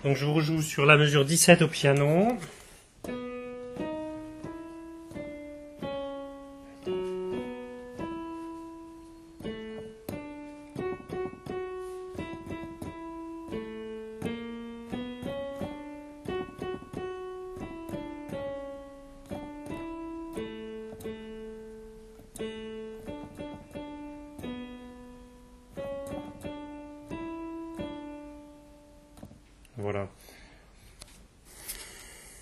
Donc je vous rejoue sur la mesure 17 au piano. Voilà.